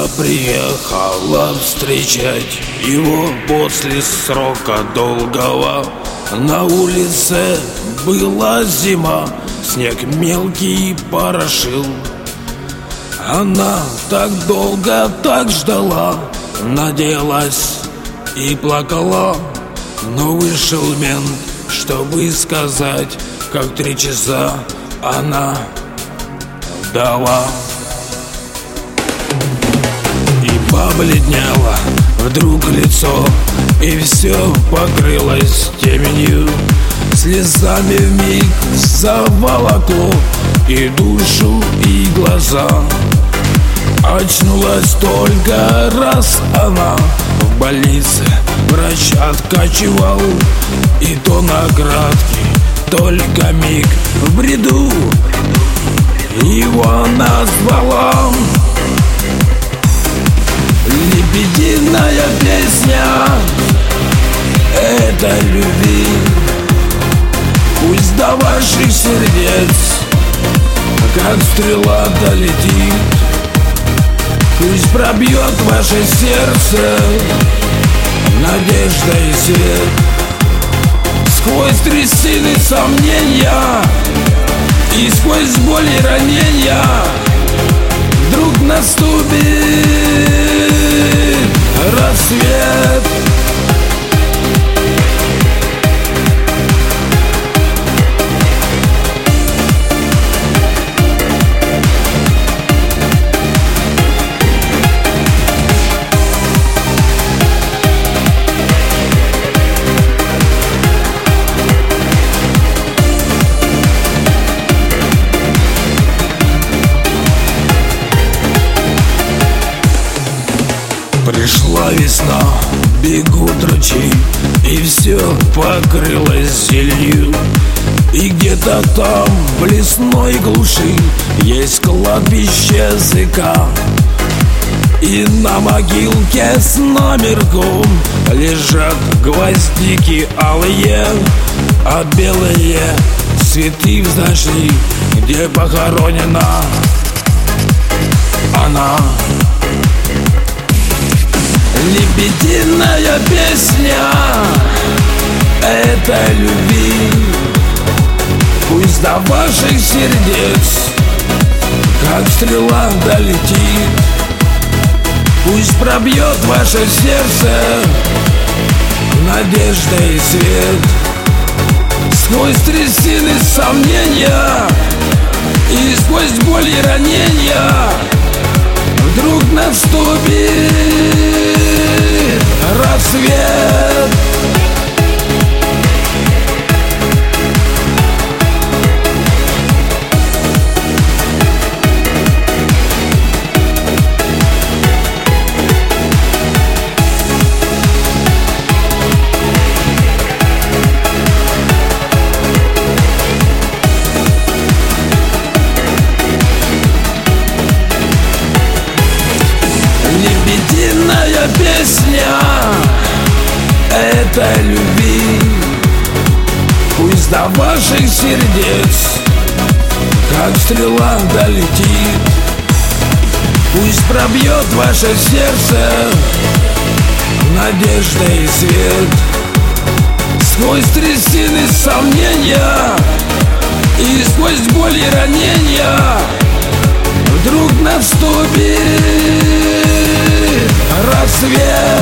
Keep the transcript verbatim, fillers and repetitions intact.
приехала встречать его после срока долгого. На улице была зима, снег мелкий порошил. Она так долго так ждала, надеялась и плакала. Но вышел мент, чтобы сказать, как три часа она дала. И побледнело вдруг лицо, и все покрылось теменью. Слезами вмиг заволокло и душу, и глаза. Очнулась только раз она в больнице, врач откачивал, и то на краткий только миг. В бреду его назвала. Лебединая песня этой любви, пусть до ваших сердец как стрела долетит. Пусть пробьет ваше сердце надежда и свет. Сквозь трясины сомнения и сквозь боль и ранения вдруг наступит рассвет. Пришла весна, бегут ручьи, и все покрылось зеленью. И где-то там, в лесной глуши, есть кладбище зыка. И на могилке с номерком лежат гвоздики алые, а белые цветы взошли, где похоронена она. Лебединая песня этой любви, пусть до ваших сердец как стрела долетит. Пусть пробьет ваше сердце надежда и свет. Сквозь трясины сомнения и сквозь боль и ранения вдруг наступит рассвет. Лебединая песня этой любви, пусть до ваших сердец как стрела долетит. Пусть пробьет ваше сердце надежда и свет. Сквозь трясины сомнения и сквозь боль и ранения вдруг наступит рассвет.